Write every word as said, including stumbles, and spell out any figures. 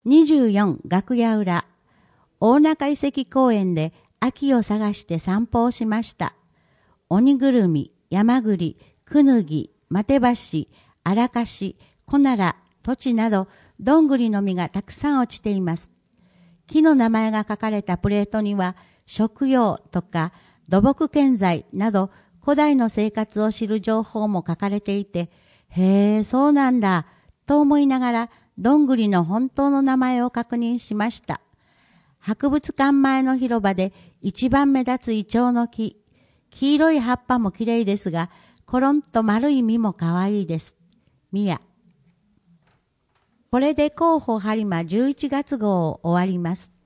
にじゅうよん楽屋裏、大中遺跡公園で秋を探して散歩をしました。鬼ぐるみ、山栗、くぬぎ、マテバシ、アラカシ、コナラ、トチなど、どんぐりの実がたくさん落ちています。木の名前が書かれたプレートには、食用とか土木建材など、古代の生活を知る情報も書かれていて、へえ、そうなんだ、と思いながら、どんぐりの本当の名前を確認しました。博物館前の広場で一番目立つイチョウの木。黄色い葉っぱもきれいですが、コロンと丸い実もかわいいです。ミヤ。これで広報播磨じゅういちがつ号を終わります。